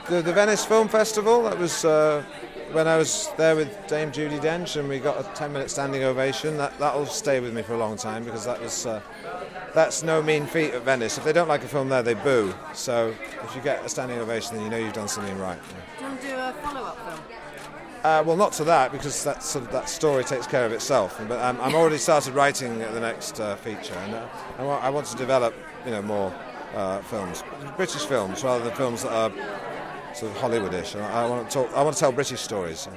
The Venice Film Festival, that was when I was there with Dame Judi Dench, and we got a 10-minute standing ovation. That'll stay with me for a long time, because that's no mean feat at Venice. If they don't like a film there, they boo. So if you get a standing ovation, then you know you've done something right. Do you want to do a follow-up film? Well, not to that, because that story takes care of itself. But I'm already started writing the next feature, and I want to develop, more films, British films, rather than films that are sort of Hollywoodish. I want to tell British stories.